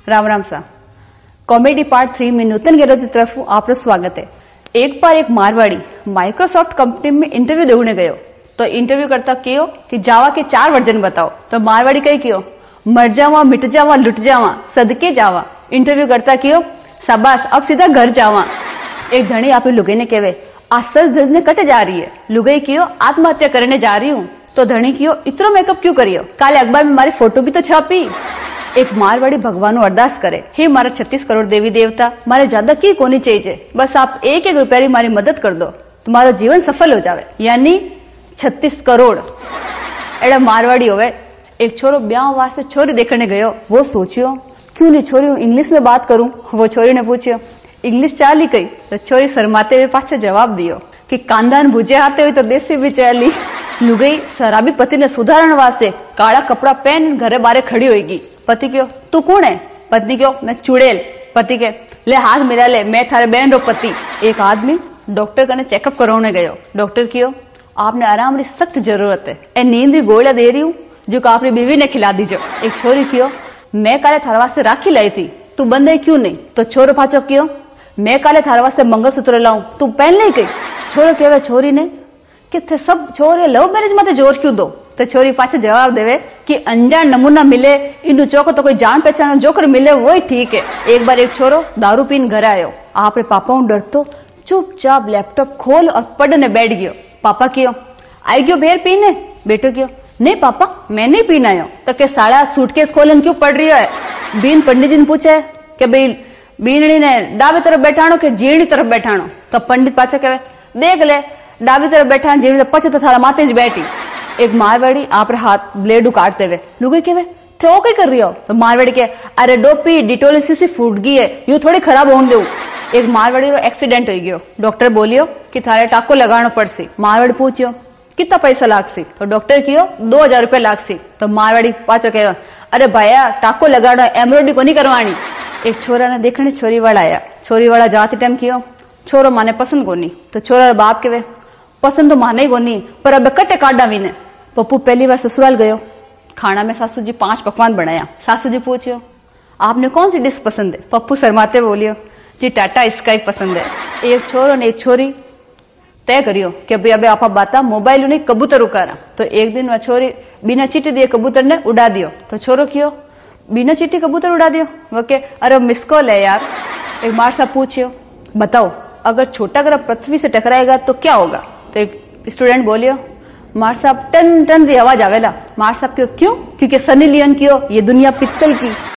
राम राम सा। Comedy part 3 में नूतन गहलोत की तरफ आपका स्वागत है। एक बार एक मारवाड़ी माइक्रोसॉफ्ट कंपनी में इंटरव्यू देने गयो तो इंटरव्यू करता क्यों कि जावा के 4 वर्जन बताओ। तो मारवाड़ी कही क्यों मर जावा मिट जावा लुट जावा सदके जावा। इंटरव्यू करता क्यों शाबाश अब सीधा घर जावा। एक धनी आप लुगाई ने कहवे आज सच जजने कटे जा रही है। लुगाई क्यों आत्महत्या करने जा रही हूँ। तो धनी क्यों इतना मेकअप क्यों करियो काले अखबार में हमारी फोटो भी तो छापी। एक मारवाड़ी भगवान अरदास करे हे मारा 36 करोड़ देवी देवता मारे ज्यादा की कोनी चाहिए बस आप एक रुपया री मारी मदद कर दो तुम्हारा जीवन सफल हो जावे। यानी 36 करोड़ एड़ा मारवाड़ी होवे। एक छोरो ब्याह वास्ते छोरी देखने गयो वो सोचियो क्यों नहीं छोरी इंग्लिश में बात करूं। वो छोरी ने पूछियो इंग्लिश चाली कई। तो छोरी शर्माते हुए पाछे जवाब दियो कि कांदान भुजे आते हुए तो देसी भी चाली। लुगाई शराबी पति ने सुधारण वास्ते काला कपड़ा पहन घरे बारे खड़ी होगी। पति क्यों तू कौन है। पत्नी क्यों मैं चुड़ैल। पति के ले हाथ मिला ले मैं थारे बहन रो पति। एक आदमी डॉक्टर कने चेकअप करवाने गयो। डॉक्टर क्यों आपने आराम री सख्त जरूरत है ए नींद की गोलियां दे रही हूँ जो आपकी बीवी ने खिला दीजो। एक छोरी क्यों मैं काले थारे वास्ते राखी लाई थी तू बंदे क्यों नहीं। तो छोरो पाचो क्यों मैं काले थारे वास्ते मंगलसूत्र लाऊं तू पहन नहीं गई। छोरो कहवे छोरी ने कि थे सब छोरे लव मैरिज में जोर क्यों दो। तो छोरी पाछे जवाब देवे कि अनजान नमूना मिले इन चौको तो कोई जान पहचान जोकर मिले वही ठीक है। एक बार एक छोरो दारू पीन घर आयो आपरे पापा डरतो चुपचाप लैपटॉप खोल और पढ़ने बैठ गयो। पापा क्यों आई गयो बेर पीने। बेटो क्यों नहीं पापा मैं नहीं पीना आयो। तो के साला सूटकेस खोलन क्यों पढ़ रही है। बीन पंडित जी ने पूछे कि भाई बीनड़ी ने डाबी तरफ बैठाणो के जीणी तरफ बैठाणो। तो पंडित पाछे कहे देख ले डाबी तरफ बैठा जीणी पछे तो थारा माते ज बैठी। एक मारवाड़ी आप हाथ ब्लेड काटते हुए लुगाई कहवे थे कई कर रही हो। तो मारवाड़ी के अरे डोपी डिटोल सी फूट गई है यू थोड़ी खराब होने दो। एक मारवाड़ी रो एक्सीडेंट हो गयो। डॉक्टर बोलियो कि थारे टाको लगानो पड़सी। मारवाड़ी पूछियो कितना पैसा लागसी। तो डॉक्टर कियो 2000 रुपया लागसी। तो मारवाड़ी पाछो कहे अरे भैया टाको लगानो एम्ब्रॉयडरी को नहीं करवानी। एक छोरा ने देखने छोरी वाला आया। छोरी वाला जाते टाइम कियो छोरो माने पसंद कोनी। तो छोरा बाप के पसंद तो माने ही कोनी पर अब कटे काटा भी ने। पप्पू पहली बार ससुराल गयो खाना में सासू जी 5 पकवान बनाया। सासू जी पूछियो आपने कौन सी डिश पसंद है। पप्पू शर्माते बोलियो जी टाटा स्काई पसंद है। एक छोरो ने एक छोरी तय करियो कि अभी अबे आपा बाता मोबाइल नहीं कबूतर उकारा। तो एक दिन वह छोरी बिना चीटी दिए कबूतर ने उड़ा दियो। तो छोरो क्यों बिना चीटी कबूतर उड़ा दियो। वो के अरे मिस कॉल है यार। एक मार साहब पूछियो बताओ अगर छोटा ग्रह पृथ्वी से टकराएगा तो क्या होगा। तो एक स्टूडेंट बोलियो मार साहब टन टन की आवाज आवेला। मार साहब क्यों क्योंकि सनी लियोन क्यों ये दुनिया पित्तल की।